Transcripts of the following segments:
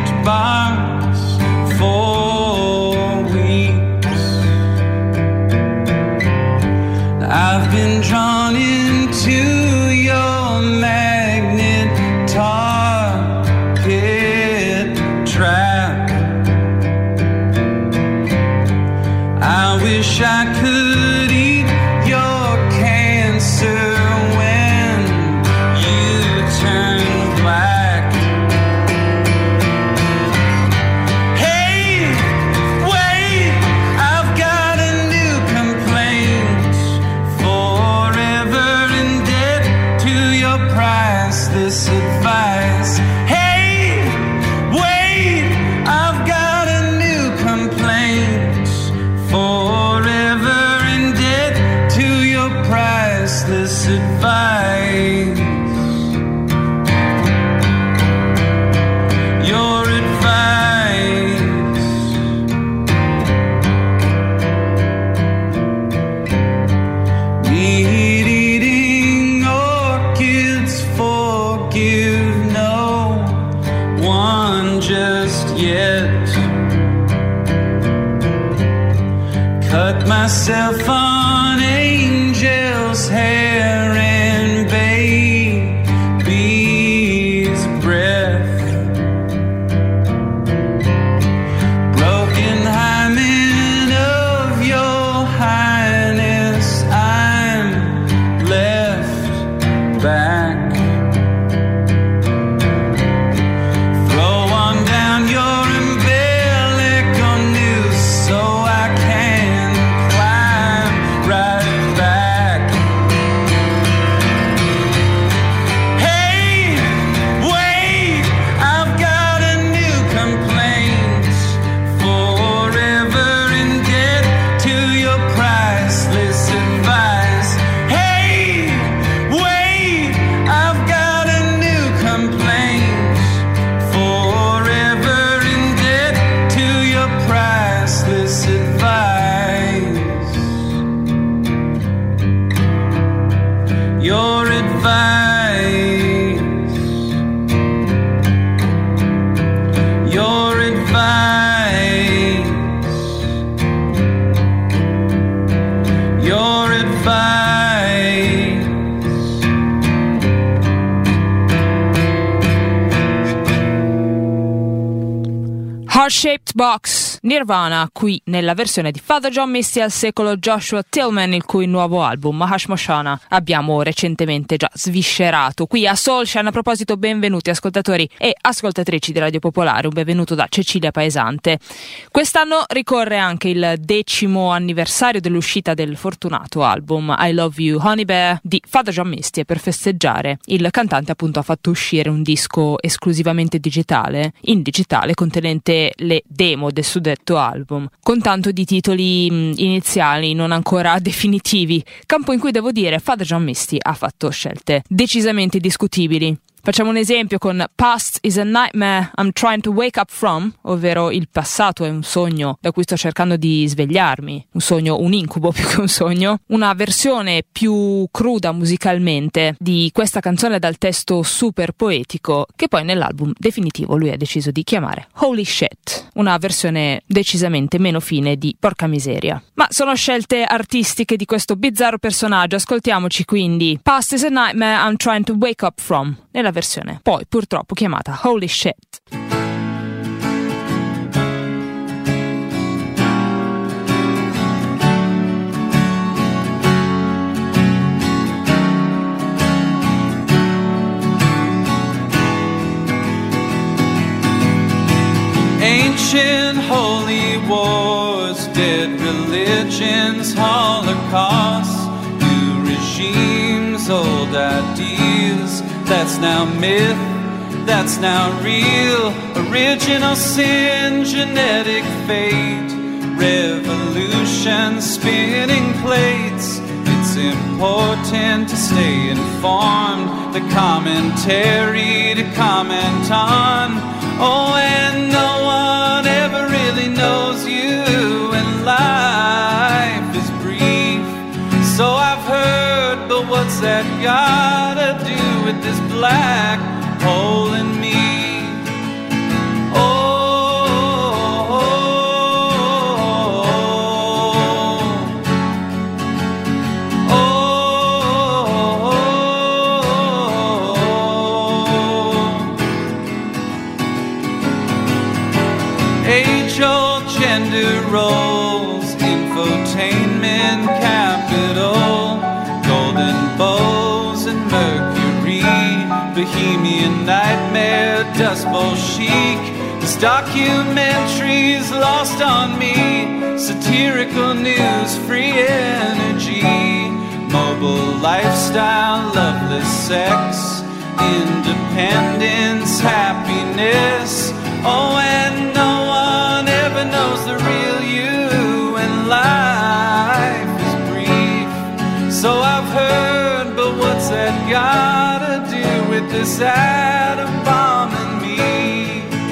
bars for weeks. I've been drawn into your magnet target trap. I wish I could eat your cancer when you turn black. Hey, wait, I've got a new complaint. Forever in debt to your priceless advice. Hey, wait, I've got a new complaint. Forever in debt to your priceless advice. Your advice. Meat-eating orchids forgive no one just yet. Cut myself on angel's hair and baby's breath. Broken hymen of your highness, I'm left back. Throw on down your umbilical noose so I can climb right back. Hey, wait, I've got a new complaint. Forever in debt to your priceless advice. Hey, wait, I've got a new complaint. Forever in debt to your priceless advice. Your advice. Your advice. Your advice. Heart-Shaped Box, Nirvana, qui nella versione di Father John Misty al secolo Joshua Tillman, il cui nuovo album Hashmoshana abbiamo recentemente già sviscerato qui a Soulshine. A proposito, benvenuti ascoltatori e ascoltatrici di Radio Popolare, un benvenuto da Cecilia Paesante. Quest'anno ricorre anche il 10° anniversario dell'uscita del fortunato album I Love You Honey Bear di Father John Misty, e per festeggiare il cantante appunto ha fatto uscire un disco esclusivamente digitale, in digitale, contenente le demo del suddetto album, con tanto di titoli iniziali non ancora definitivi, campo in cui devo dire Father John Misty ha fatto scelte decisamente discutibili. Facciamo un esempio con Past is a Nightmare I'm Trying to Wake Up From, ovvero il passato è un sogno da cui sto cercando di svegliarmi, un sogno, un incubo più che un sogno. Una versione più cruda musicalmente di questa canzone dal testo super poetico, che poi nell'album definitivo lui ha deciso di chiamare Holy Shit, una versione decisamente meno fine di Porca Miseria. Ma sono scelte artistiche di questo bizzarro personaggio. Ascoltiamoci quindi Past is a Nightmare I'm Trying to Wake Up From, nella versione poi purtroppo chiamata Holy Shit. Ancient holy wars, dead religions, holocausts, new regimes, old ideas. That's now myth, that's now real. Original sin, genetic fate, revolution, spinning plates. It's important to stay informed, the commentary to comment on. Oh, and no one ever really knows you, and life is brief. So I've heard, but what's that gotta do with this black hole in me? Oh, age-old gender roles, infotainment capital, golden bows and Mercury, bohemian nightmare, Dust Bowl chic. This documentary's lost on me, satirical news, free energy, mobile lifestyle, loveless sex, independence, happiness. Oh, and no one ever knows the real you, and life is brief. So I've heard, but what's that gotta do with this atom bomb in me?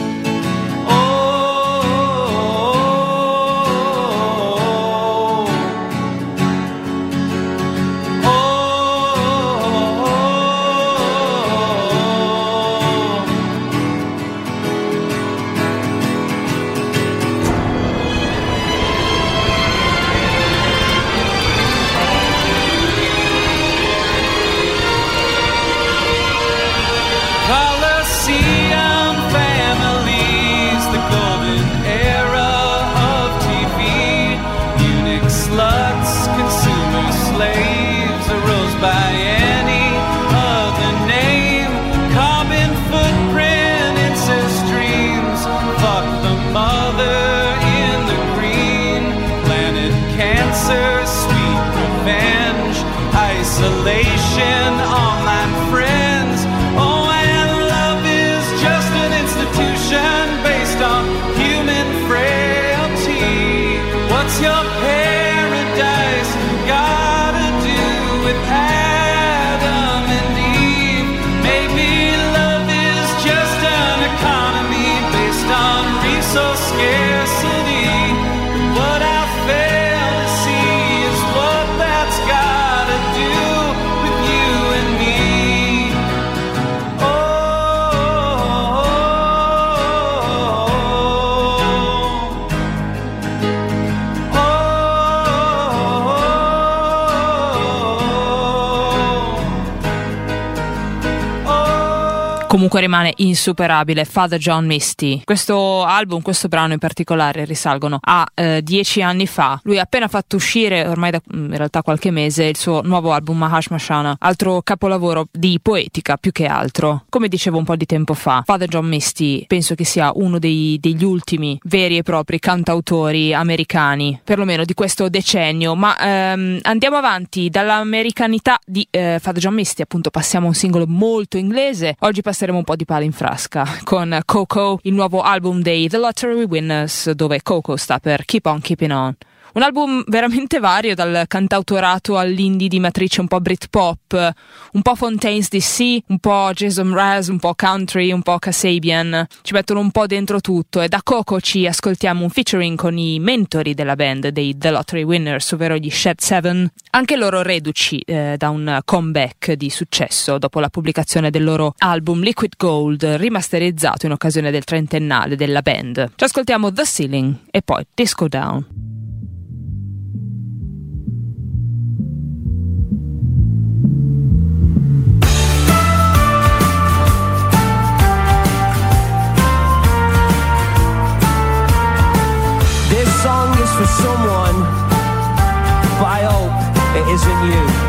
Isolation, online friends. Oh, and love is just an institution based on human frailty. What's your paradise gotta do with Adam and Eve? Maybe love is just an economy based on resource scarcity. What I fail to see is what that's gotta do. Comunque rimane insuperabile Father John Misty. Questo album, questo brano in particolare, risalgono a 10 anni fa. Lui ha appena fatto uscire, ormai da in realtà qualche mese, il suo nuovo album Mahashmashana, altro capolavoro di poetica più che altro. Come dicevo un po' di tempo fa, Father John Misty penso che sia uno degli ultimi veri e propri cantautori americani, perlomeno di questo decennio. Ma andiamo avanti. Dall'americanità di Father John Misty appunto passiamo a un singolo molto inglese. Oggi passeremo un po' di palo in frasca con Coco, il nuovo album dei The Lottery Winners, dove Coco sta per Keep On Keeping On. Un album veramente vario, dal cantautorato all'indie di matrice un po' Britpop, un po' Fontaines DC, un po' Jason Mraz, un po' country, un po' Kasabian. Ci mettono un po' dentro tutto, e da Coco ci ascoltiamo un featuring con i mentori della band dei The Lottery Winners, ovvero gli Shed 7, anche loro reduci da un comeback di successo dopo la pubblicazione del loro album Liquid Gold, rimasterizzato in occasione del 30ennale della band. Ci ascoltiamo The Ceiling e poi Disco Down. Song is for someone, but I hope it isn't you.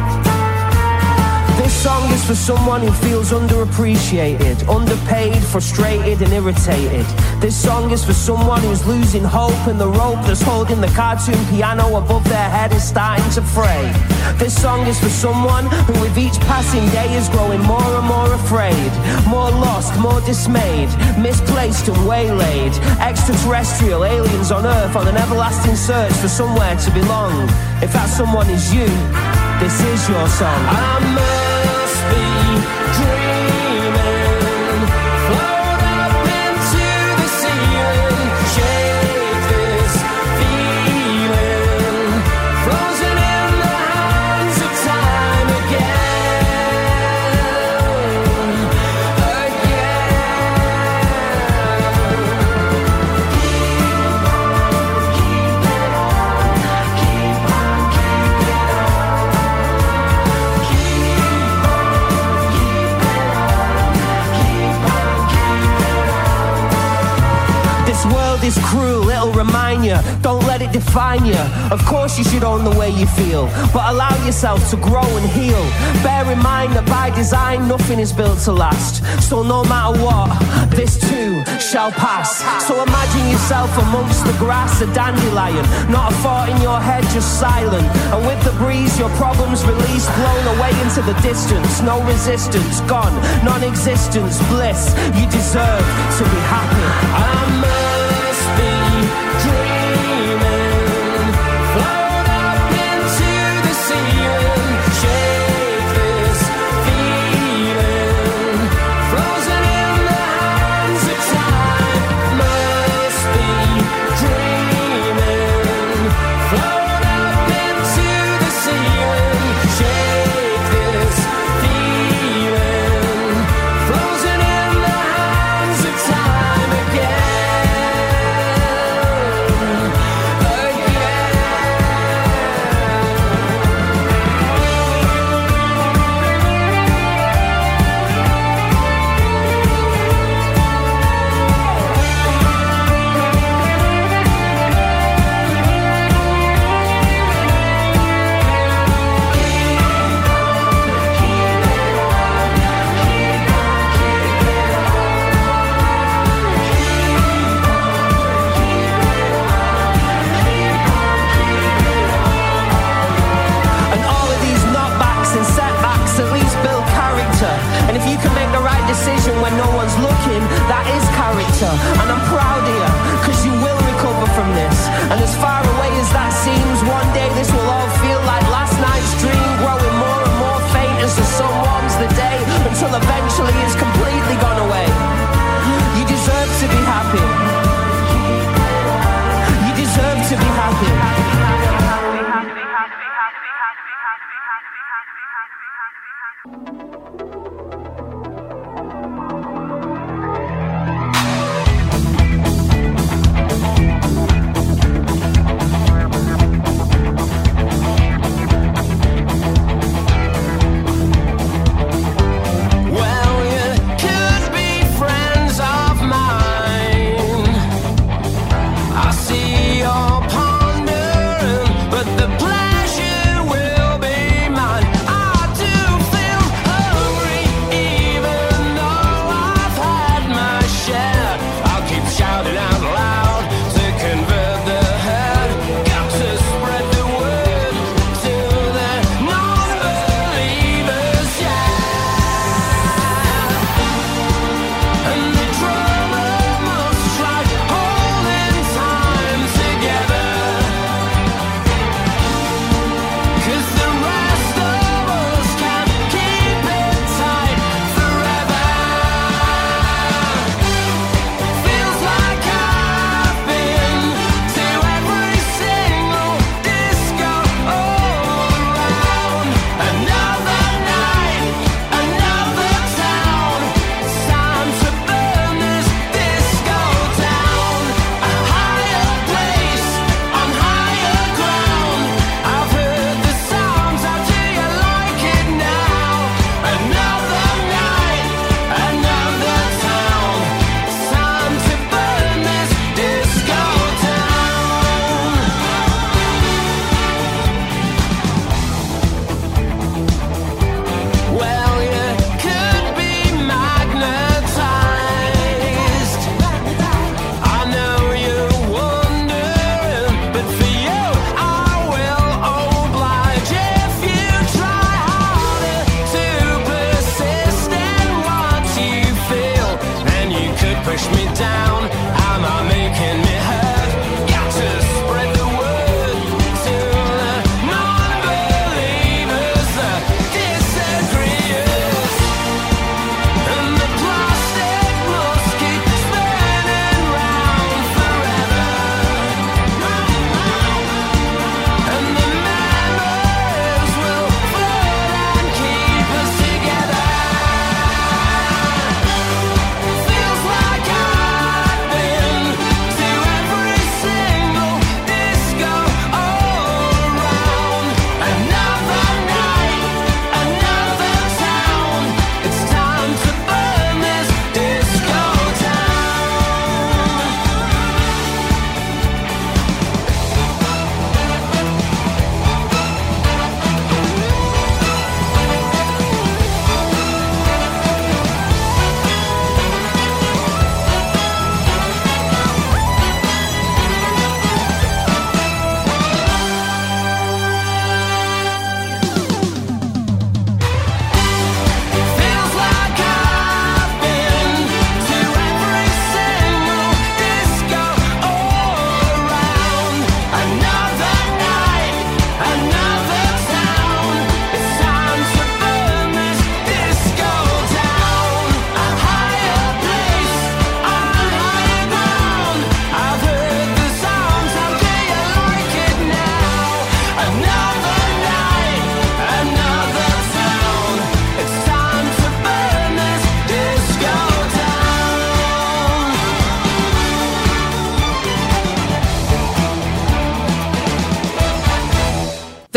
This song is for someone who feels underappreciated, underpaid, frustrated and irritated. This song is for someone who's losing hope and the rope that's holding the cartoon piano above their head is starting to fray. This song is for someone who with each passing day is growing more and more afraid, more lost, more dismayed, misplaced and waylaid. Extraterrestrial aliens on Earth on an everlasting search for somewhere to belong. If that someone is you, this is your song. I must be dreaming, float up into the ceiling, shake this feeling, frozen in the hands of time again, keep on keeping on, keep on keeping on. This world is cruel, it'll remind you. Don't let it define you. Of course you should own the way you feel, but allow yourself to grow and heal. Bear in mind that by design nothing is built to last. So no matter what, this too shall pass. So imagine yourself amongst the grass, a dandelion. Not a thought in your head, just silent. And with the breeze your problems released, blown away into the distance. No resistance, gone, non-existence, bliss. You deserve to be happy. I must be dreaming. Float up into the ceiling. Shake this feeling. Frozen in the hands of time. Must be dreaming. Float up into the ceiling. Shake this feeling. Frozen in the hands of time again. And all of these knockbacks and setbacks at least build character. And if you can make the right decision when no one's looking, that is character. And I'm proud of you, cause you will recover from this. And as far away as that seems, one day this will all feel like last night's dream, growing more and more faint as the sun warms the day, until eventually it's completely gone away. You deserve to be happy. You deserve to be happy.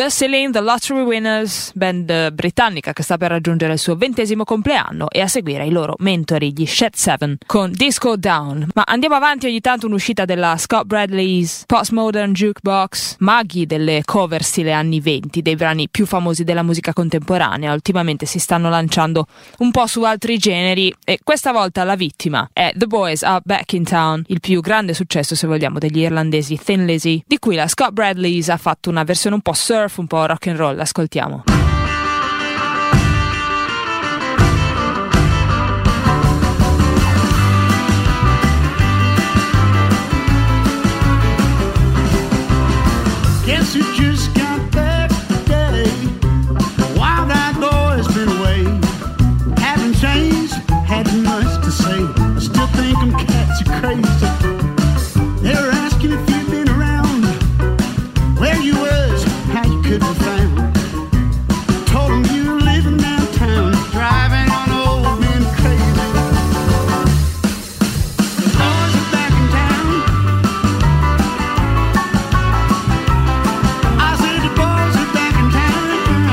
The Celine, The Lottery Winners, band britannica che sta per raggiungere il suo 20° compleanno, e a seguire i loro mentori, gli Shed 7, con Disco Down. Ma andiamo avanti, ogni tanto un'uscita della Scott Bradley's Postmodern Jukebox, maghi delle cover stile anni 20 dei brani più famosi della musica contemporanea. Ultimamente si stanno lanciando un po' su altri generi, e questa volta la vittima è The Boys Are Back in Town, il più grande successo, se vogliamo, degli irlandesi Thin Lizzy, di cui la Scott Bradley's ha fatto una versione un po' surf, un po' rock and roll. Ascoltiamo. Guess who just got back today? Wild-eyed boy's been away. Haven't changed, had too much to say. I still think them cats are crazy. They're asking if you've been around, where you was, how you could be found. Told them you were living downtown, driving on old men crazy. The boys are back in town. I said the boys are back in town.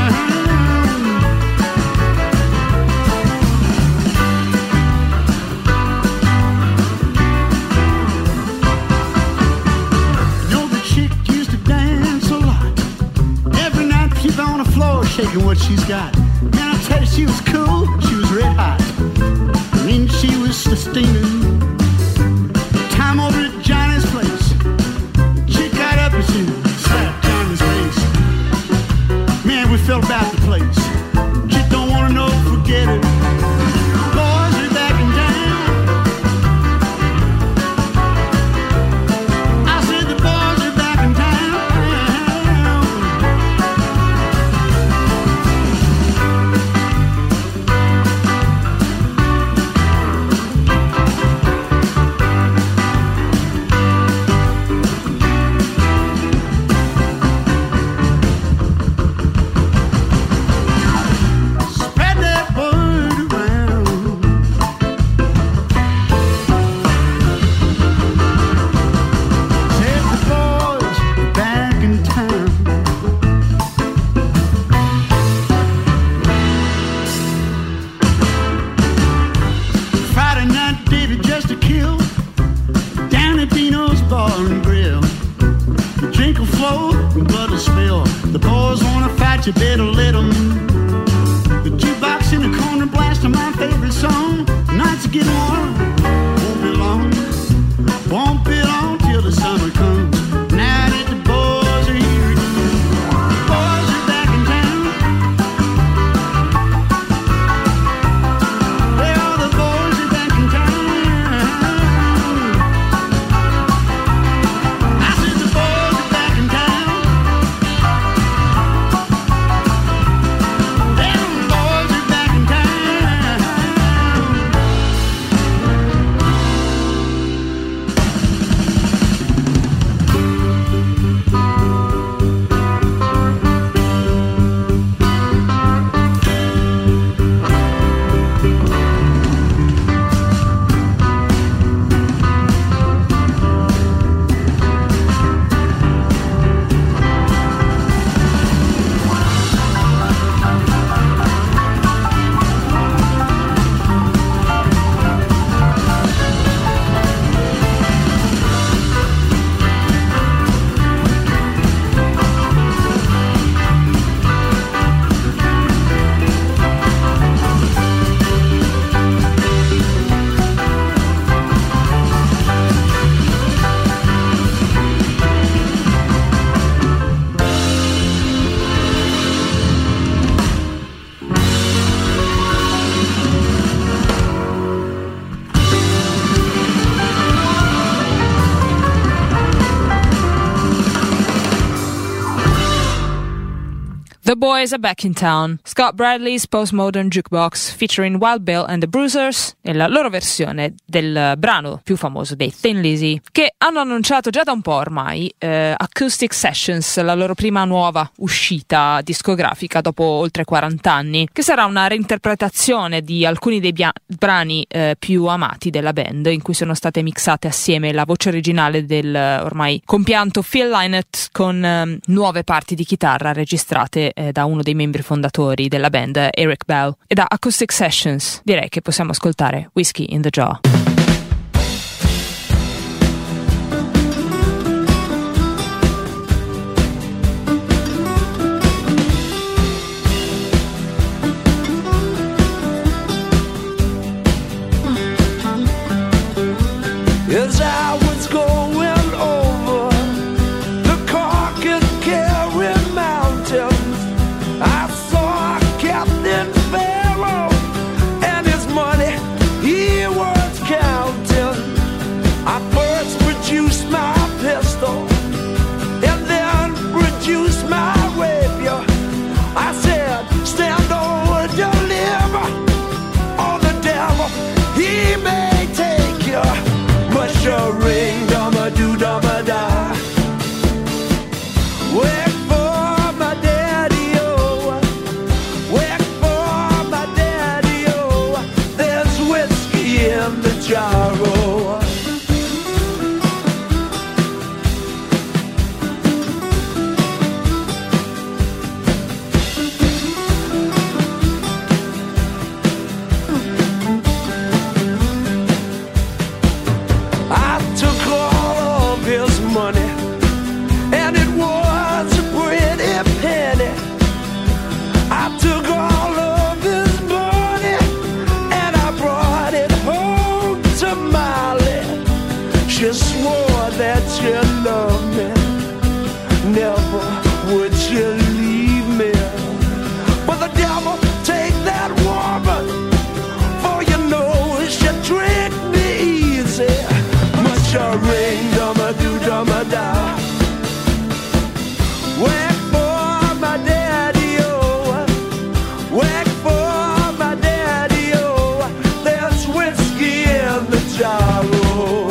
You know the chick used to dance a lot. Every night she's on the floor shaking what she's got. And I tell you, she was cool, she was red hot. I mean, she was steaming. Time over at Johnny's place, the chick got up and she slapped Johnny's face. Man, we felt about the place. Chick don't wanna know, forget it. Boys are back in town. I said the boys are back in town. Spread that word around. Said the boys are back in town. Friday night, David just a kill down at Dino's Bar and Grill. The drink will flow and blood will spill. The boys wanna fight, you better let 'em. The jukebox in the corner blasting my favorite song. Nights are getting warm, won't be long. Won't be long till the summer comes. Now that the boys are here again. Boys are back in town. Well, the boys are back in town. I said the boys are back in town. Them boys are back in town. The Boys Are Back in Town, Scott Bradley's Postmodern Jukebox featuring Wild Bill and the Bruisers e la loro versione del brano più famoso dei Thin Lizzy, che hanno annunciato già da un po' ormai Acoustic Sessions, la loro prima nuova uscita discografica dopo oltre 40 anni, che sarà una reinterpretazione di alcuni dei brani più amati della band, in cui sono state mixate assieme la voce originale del ormai compianto Phil Lynott con nuove parti di chitarra registrate da uno dei membri fondatori della band, Eric Bell. E da Acoustic Sessions direi che possiamo ascoltare Whiskey in the Jar. As I was going over the Carcass-Carry Mountains, I saw Captain Pharaoh and his money he was counting. I first produced my pistol and then produced my rapier. I said, stand or deliver, or the devil, he may take you. Musha ring, dama do dama da. Wait for my daddy, oh. Wait for my daddy, oh. There's whiskey in the jar, oh. Money, and it was a pretty penny. I took all of his money and I brought it home to Molly. She swore that she loved me, never would she leave me. But the devil take that woman, for you know she tricked me easy. Much a ring, dama do dama da. Wait for my daddy, oh. Wait for my daddy, oh. There's whiskey in the jar, oh.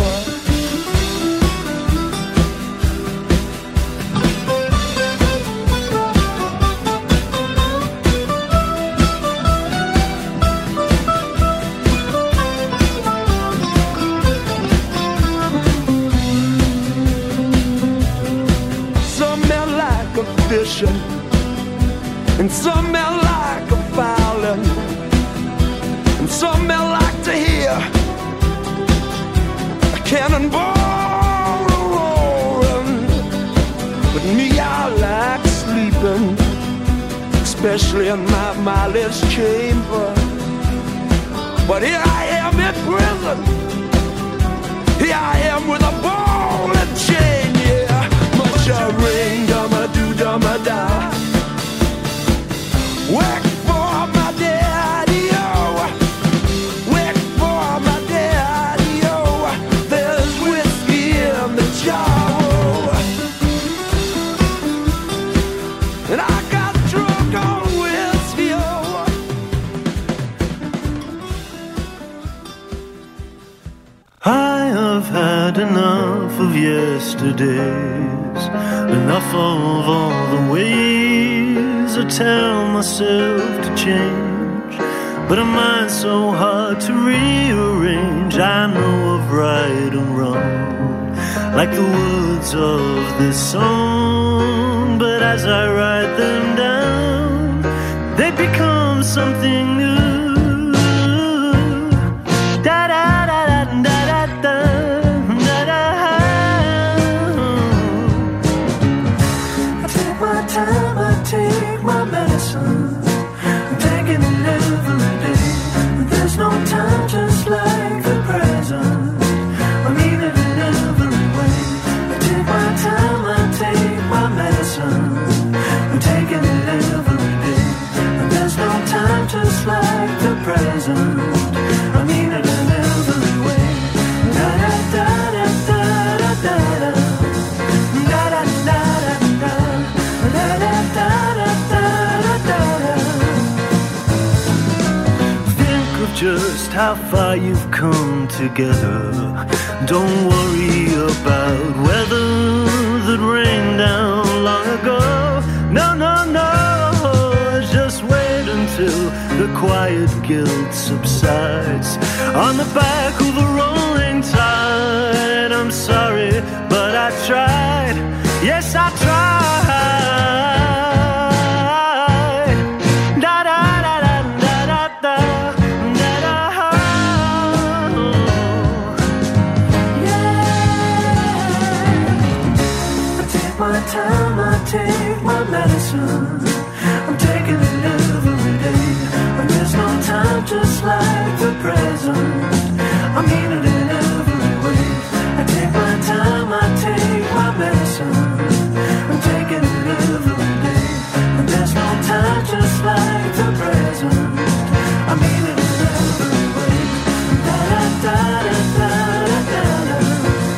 Fishing, and some men like a fowling, and some men like to hear a cannonball roaring. But me, I like sleeping, especially in my Molly's chamber. But here I am in prison, here I am with a ball and chain, yeah. Much a ring, dama do dama da. Work for my daddy, oh. Work for my daddy, oh. There's whiskey in the jar, oh. And I got drunk on whiskey, oh. I have had enough of yesterdays, enough of all the ways I tell myself to change, but a mind so hard to rearrange. I know of right and wrong, like the words of this song, but as I write them down, they become something new. Take my medicine, I'm taking it every day. But there's no time just like the present. I mean it in every way. I take my time, I take my medicine, I'm taking it how far you've come together. Don't worry about weather that rained down long ago. No, no, no, just wait until the quiet guilt subsides on the back of a rolling tide. I'm sorry, but I tried. Yes, I tried. Time I take my medicine, I'm taking it every day. When there's no time, just like the present, I mean it in every way. I take my time, I take my medicine, I'm taking it every day. When there's no time, just like the present, I mean it in every way. Da da da da da da da da.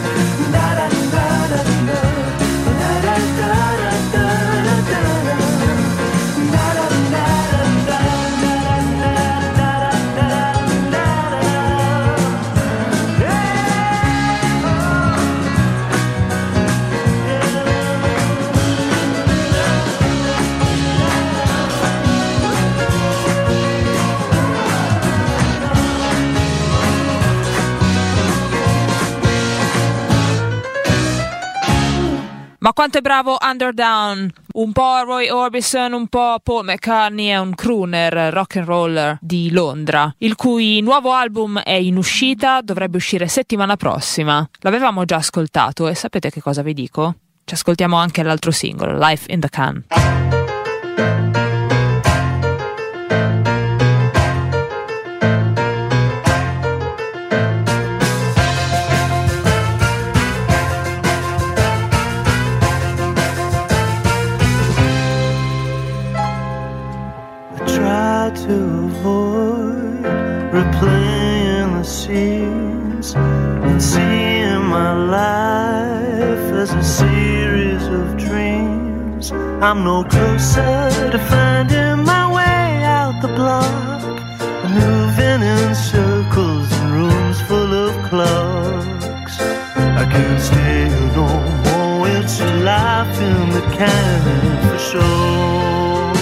Ma quanto è bravo Underdown, un po' Roy Orbison, un po' Paul McCartney, è un crooner rock and roller di Londra, il cui nuovo album è in uscita, dovrebbe uscire settimana prossima. L'avevamo già ascoltato e sapete che cosa vi dico? Ci ascoltiamo anche l'altro singolo, Life in the Can. To avoid replaying the scenes and seeing my life as a series of dreams. I'm no closer to finding my way out the block, moving in circles in rooms full of clocks. I can't stay here no more, it's a life in the can for sure.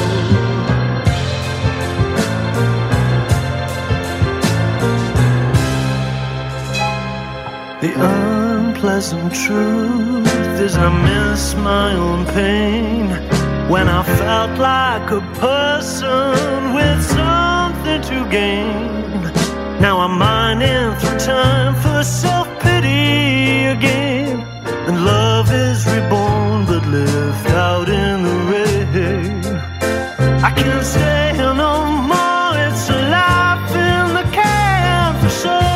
The unpleasant truth is I miss my own pain when I felt like a person with something to gain. Now I'm mining through time for self-pity again, and love is reborn but left out in the rain. I can't stay here no more, it's a life in the can for sure.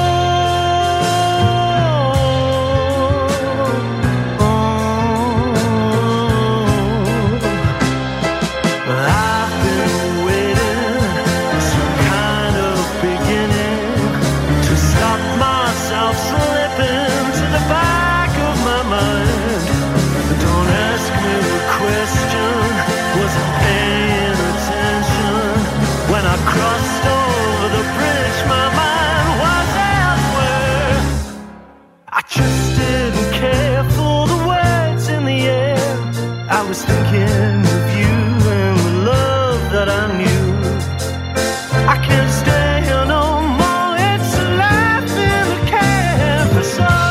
I was thinking of you and the love that I knew. I can't stay here no more, it's a life in the can for sure.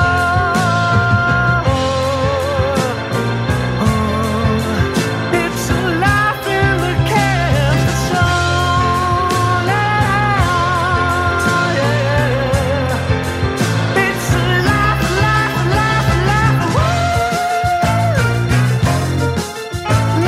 It's a life in the can for sure. Yeah. It's a life, woo.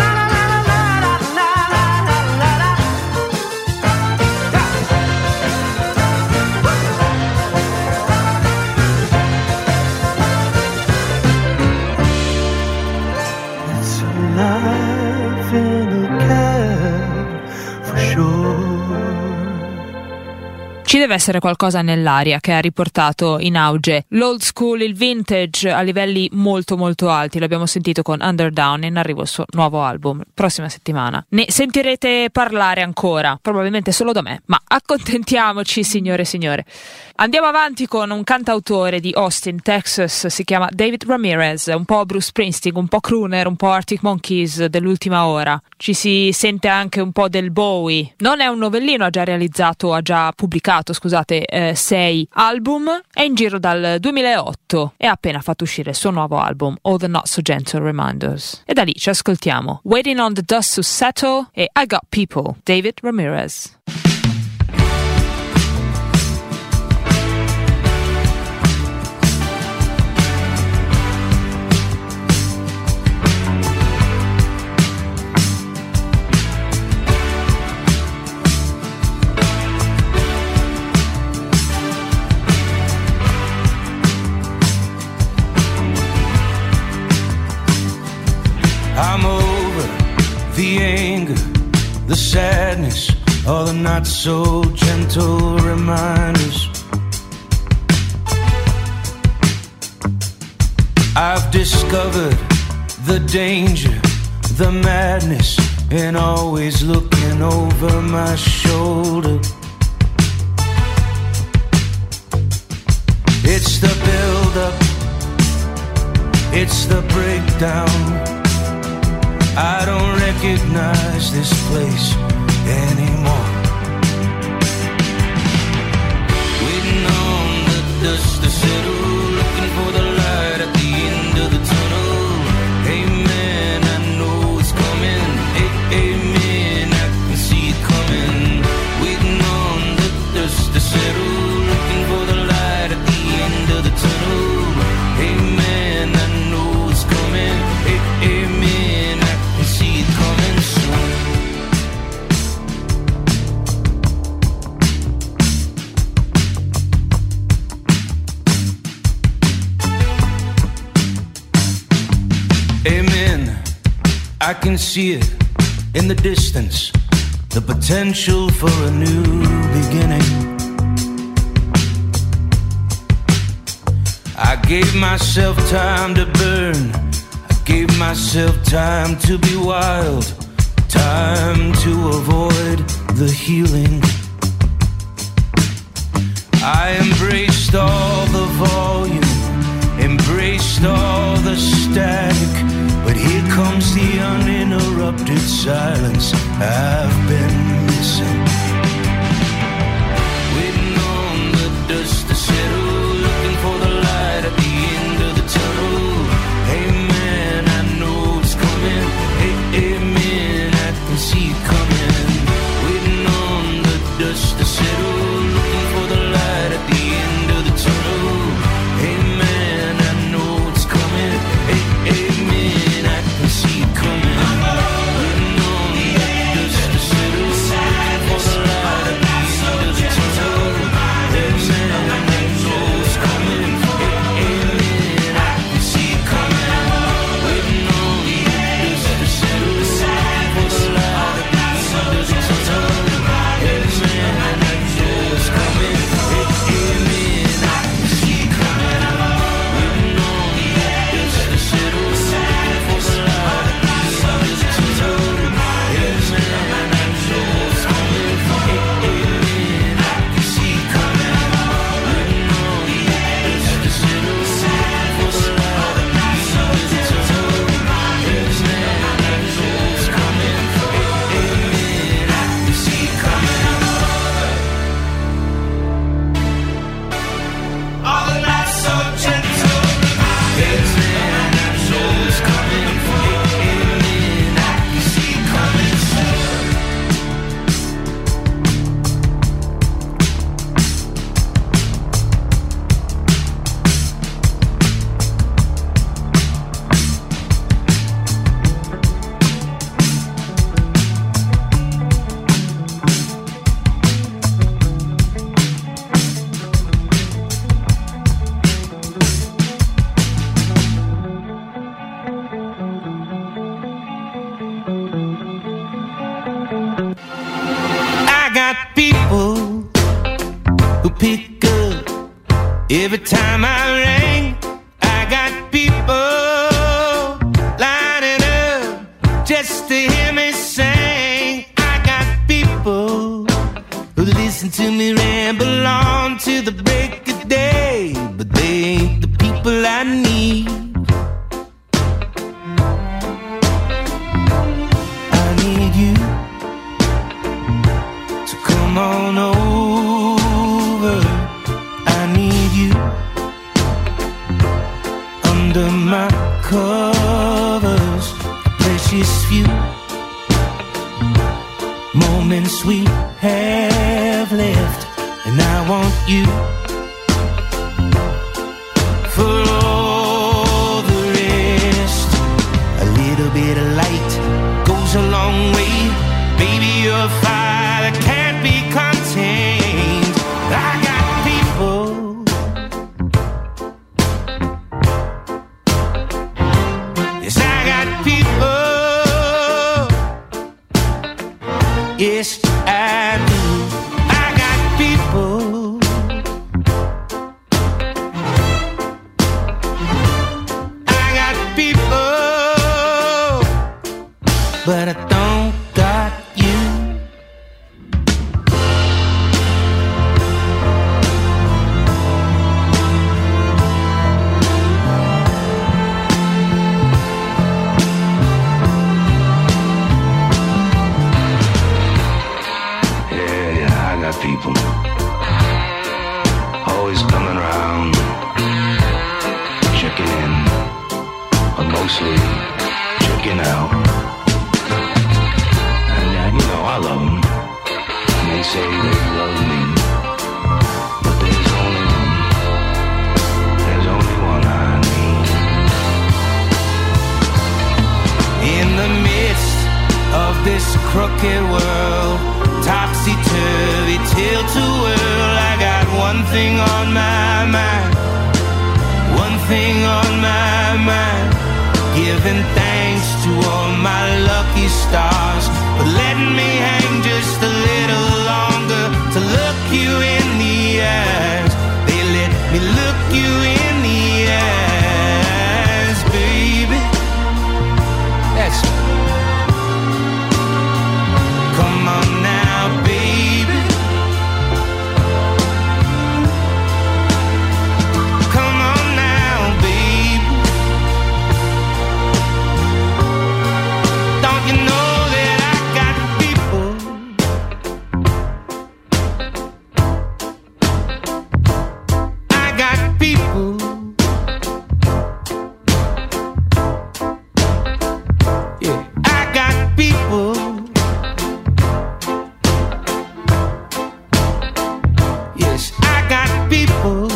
Ci deve essere qualcosa nell'aria che ha riportato in auge l'old school, il vintage a livelli molto molto alti. L'abbiamo sentito con Underdown, in arrivo il suo nuovo album prossima settimana. Ne sentirete parlare ancora, probabilmente solo da me, ma accontentiamoci, signore e signore. Andiamo avanti con un cantautore di Austin, Texas, si chiama David Ramirez, un po' Bruce Springsteen, un po' crooner, un po' Arctic Monkeys dell'ultima ora. Ci si sente anche un po' del Bowie. Non è un novellino, ha già pubblicato 6 album, è in giro dal 2008 e ha appena fatto uscire il suo nuovo album All the Not So Gentle Reminders. E da lì ci ascoltiamo Waiting on the Dust to Settle e I Got People, David Ramirez. I'm over the anger, the sadness, all the not so gentle reminders. I've discovered the danger, the madness, and always looking over my shoulder. It's the build-up, it's the breakdown. I don't recognize this place anymore. Waiting on the dust to settle, looking for the light at the end of the tunnel. Amen, I know it's coming. Amen, I can see it coming. Waiting on the dust to settle, looking for the light at the end of the tunnel. Amen, I know it's coming. Amen, I can see it coming soon. Amen, I can see it in the distance, the potential for a new beginning. I gave myself time to burn, I gave myself time to be wild, time to avoid the healing. I embraced all the volume, embraced all the static, but here comes the uninterrupted silence I've been missing. Waiting on the dust to settle, looking for the light at the end of the tunnel. Amen, I know it's coming. Amen, I can see it coming. Waiting on the dust to settle, looking for the light at the end of the tunnel. Amen, I know it's coming. Amen, I can see it coming. Waiting on the dust to settle, looking for the light at the end of the tunnel. Amen, I know it's coming. Amen, I can see it coming. Waiting on the dust to settle, looking for the light at the end of the tunnel. Amen, I know it's coming. Amen, I can see it coming. Waiting on the dust to settle, looking for the light at the end of the tunnel. Amen, I know it's coming. Amen, I can see it coming. Waiting on the dust to settle, looking for the light at the end of the tunnel. Amen, I know it's coming. Amen, I can see it coming. All the not so gentle. Amen, I know it's coming. Amen, I can see it coming. I got people pick up. Every time I ring, I got people lining up just to hear me sing. I got people who listen to me ramble on to the break of day, but they ain't the people I need. I need you to come on over. I need you under my covers, a precious few moments we have left, and I want you for all the rest. A little bit of light goes a long way. Baby, your fire can't be contained. I got people, yes, I got people, yes, I do. I got people, I got people, but I don't got you. Yeah, I got people always coming around, checking in, but mostly checking out. And you know, I love them, and they say they love me, but there's only one I need. In the midst of this crooked world, topsy-turvy, tilt-a-whirl, I got one thing on my mind, one thing on my mind. Giving thanks to all my lucky stars for letting me hang just a little longer to look you in the eyes. They let me look you in the eyes, baby. That's it. Come on now, baby. Come on now, baby. Don't you know that I got people? I got people. Yeah, I got people. Yes, I got people.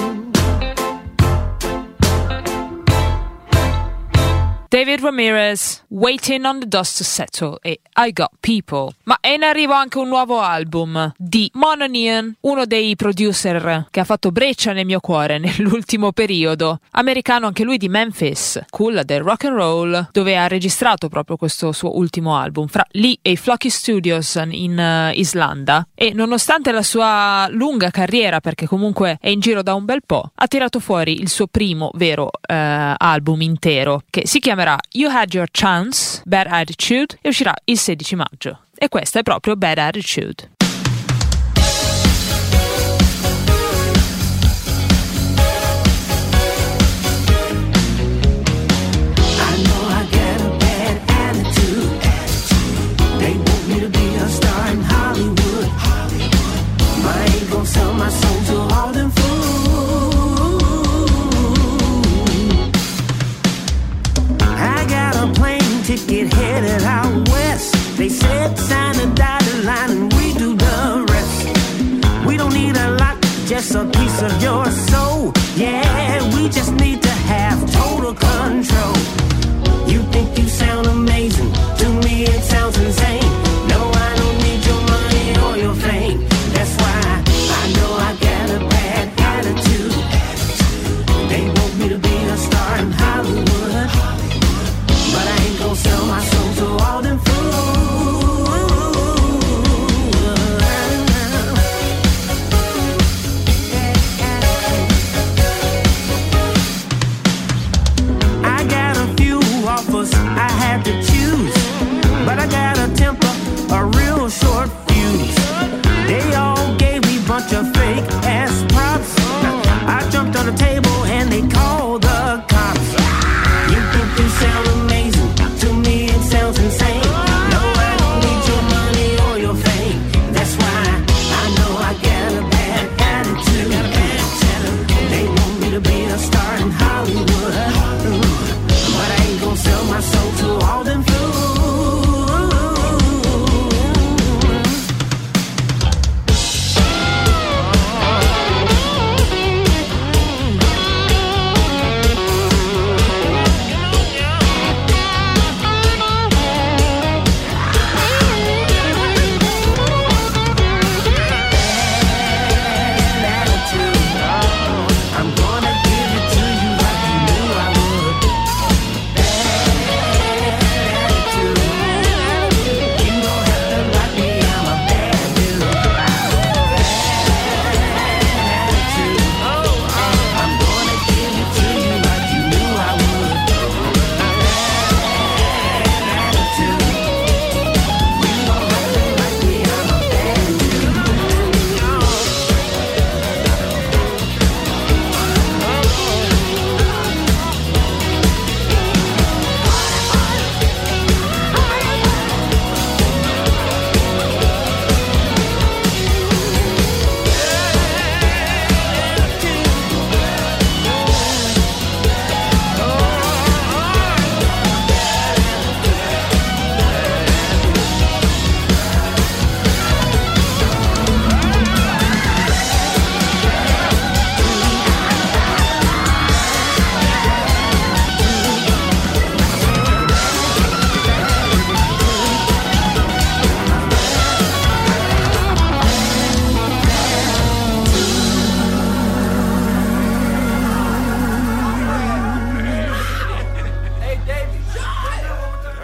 David Ramirez, Waiting on the Dust to Settle e I Got People. Ma è in arrivo anche un nuovo album di Mononeon, uno dei producer che ha fatto breccia nel mio cuore nell'ultimo periodo. Americano anche lui, di Memphis, culla del rock and roll, dove ha registrato proprio questo suo ultimo album fra lì e i Flocky Studios in Islanda. E nonostante la sua lunga carriera, perché comunque è in giro da un bel po', ha tirato fuori il suo primo vero album intero, che si chiamerà You Had Your Chance, Bad Attitude, e uscirà il 16 maggio. E questa è proprio Bad Attitude. Ticket headed out west. They said sign a dotted line and we do the rest. We don't need a lot, just a piece of your soul. Yeah, we just need to have total control. You think you sound amazing, to me it sounds insane. No, I don't need your money or your fame. That's why I know I got a bad attitude. They want me to be a star in Hollywood, but I ain't gon' sell my soul to all them fools. Yeah.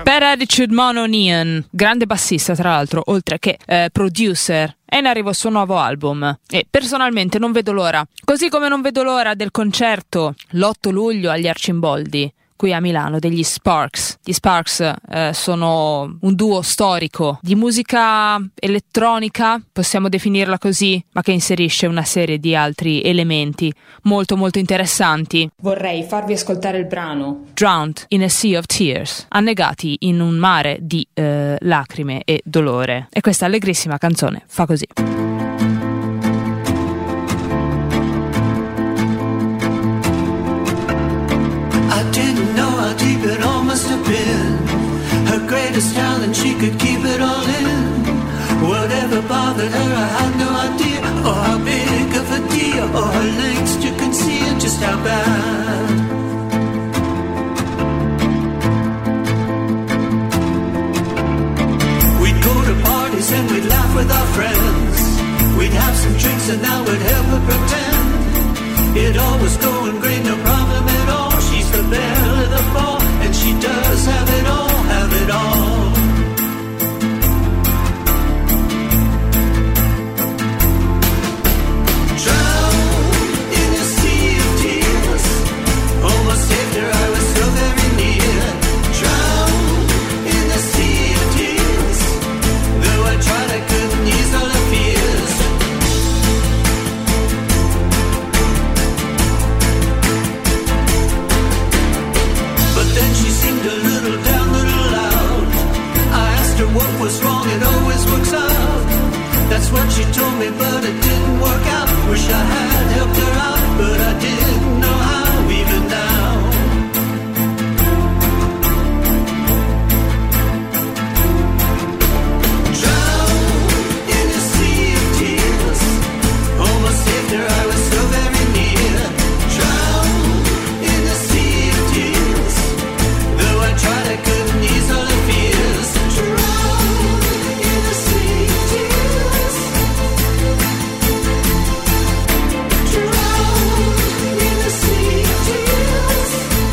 Bad Attitude Mono Neon, grande bassista tra l'altro, oltre che producer, è in arrivo il suo nuovo album e personalmente non vedo l'ora, così come non vedo l'ora del concerto l'8 luglio agli Arcimboldi qui a Milano degli Sparks. Gli Sparks sono un duo storico di musica elettronica, possiamo definirla così, ma che inserisce una serie di altri elementi molto molto interessanti. Vorrei farvi ascoltare il brano Drowned in a Sea of Tears, annegati in un mare di lacrime e dolore, e questa allegrissima canzone fa così. I didn't know how deep it all must have been. Her greatest talent, she could keep it all in. Whatever bothered her, I had no idea. Or how big of a deal, or her lengths to conceal just how bad. We'd go to parties and we'd laugh with our friends. We'd have some drinks and that would help her pretend it all was going great, no problem at all. She's the belle of the ball, and she does have it all, have it all. Drowned in a sea of tears, almost saved her, I was so very near. Drowned in a sea of tears, though I tried I couldn't ease all her fears. Then she seemed a little down, little loud. I asked her what was wrong, it always works out. That's what she told me, but it didn't work out. Wish I had helped her out, but I didn't know how, even now. Drowned in a sea of tears, almost saved her, I was so very near. Drowned in a sea of tears, though I tried I couldn't ease all her fears. Drowned in a sea of tears. Drowned in a sea of tears.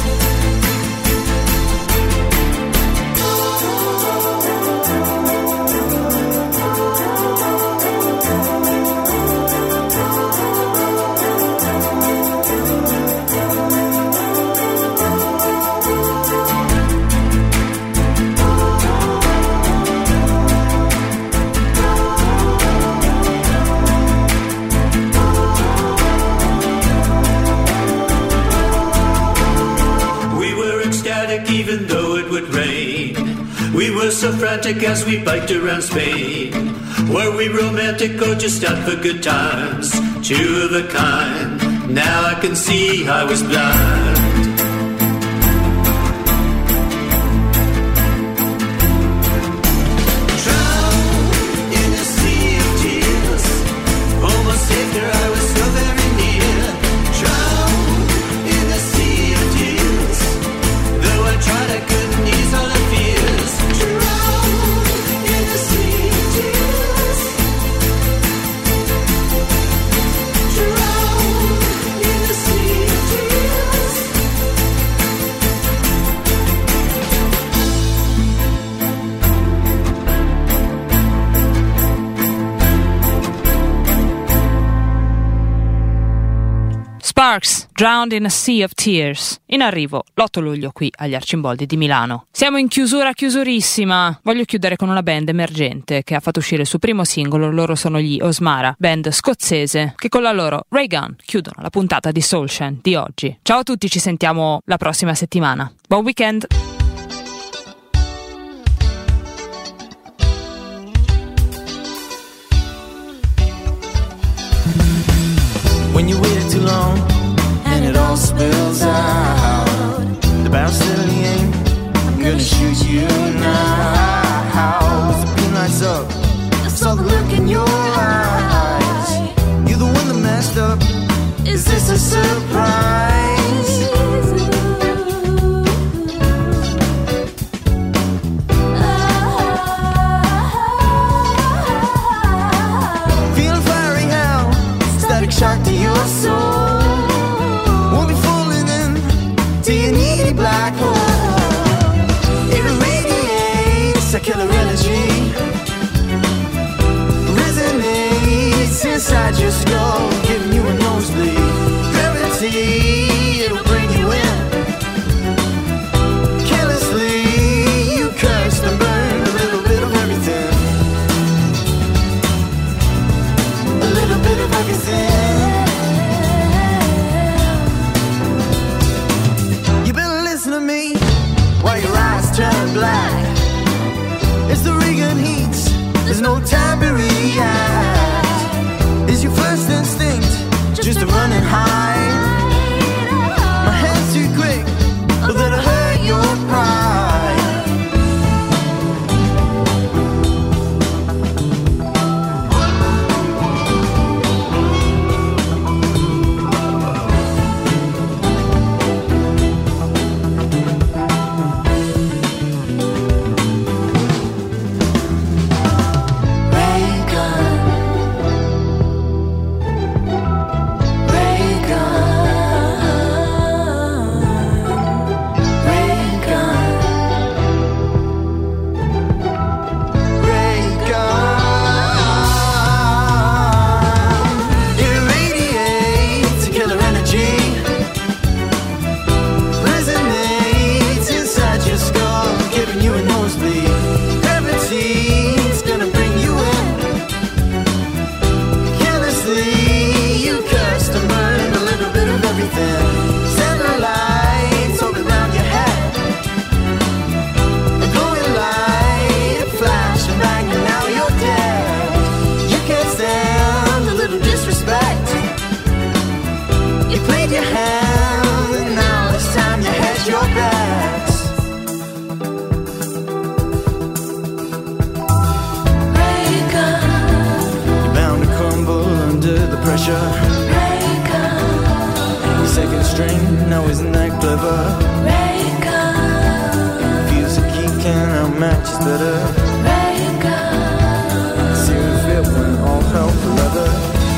We were ecstatic even though it would rain. We were so frantic as we biked around Spain. Were we romantic or just out for good times? Two of a kind. Now I can see I was blind. Drowned in a sea of tears, almost saved her, I was so very near. Drowned in a sea of tears, though I tried I couldn't ease all her fears. Drowned in a sea of tears. Drowned in a sea of tears. Sparks, Drowned in a Sea of Tears, in arrivo l'8 luglio qui agli Arcimboldi di Milano. Siamo in chiusurissima. Voglio chiudere con una band emergente che ha fatto uscire il suo primo singolo. Loro sono gli Osmara, band scozzese, che con la loro Ray Gun chiudono la puntata di Soulshine di oggi. Ciao a tutti, ci sentiamo la prossima settimana. Buon weekend! When you wait too long and it all spills out, the barrel's steadily aimed, I'm gonna shoot you now. With the beam lights up, I saw the look in your eyes. You're the one that messed up. Is this a surprise? Feel fiery hell, static shock to your soul. Won't be falling in to your needy black hole. It radiates. As the Reagan heats, there's no time to react. Is your first instinct just to run and hide? My hand's too quick, but that'll hurt your pride. Second string, now isn't that clever? Feels a key can outmatch is better. See it fit when all hell forever.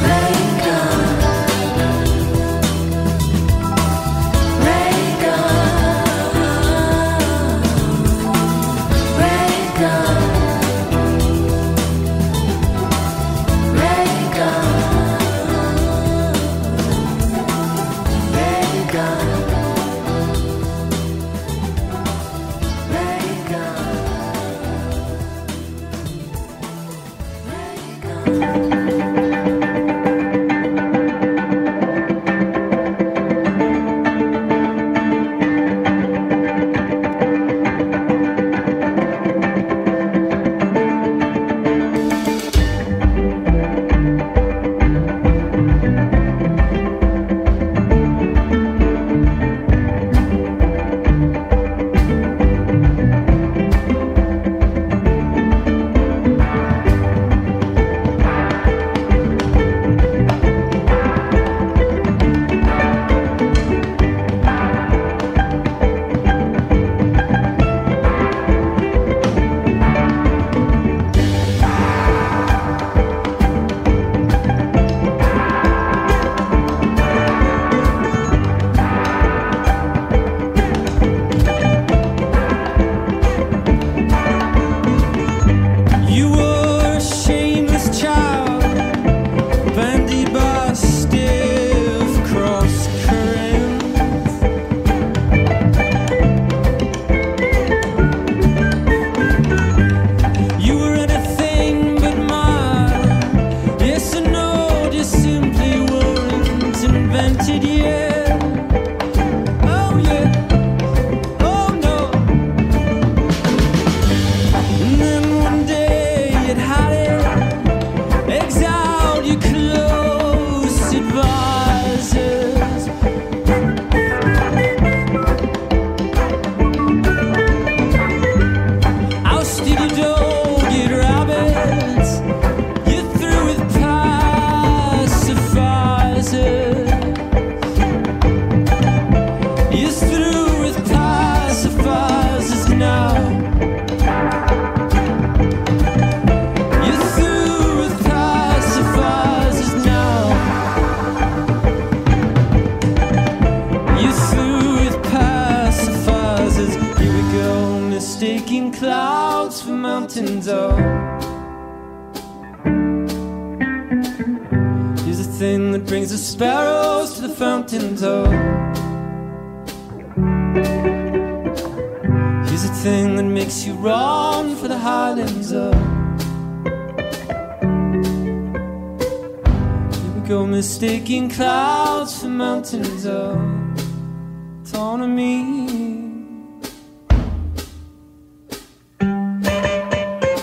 mountains up. Here's the thing that brings the sparrows to the fountain top. Here's the thing that makes you run for the highlands up. Here we go, mistaking clouds for mountains up. Autonomy.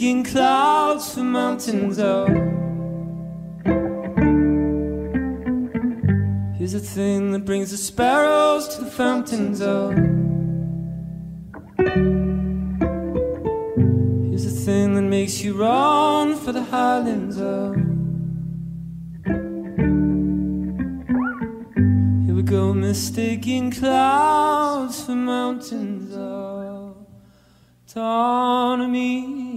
mistaking clouds for mountains. Oh, here's a thing that brings the sparrows to the fountains. Oh, here's a thing that makes you run for the highlands. Oh, here we go, mistaking clouds for mountains. Oh, autonomy.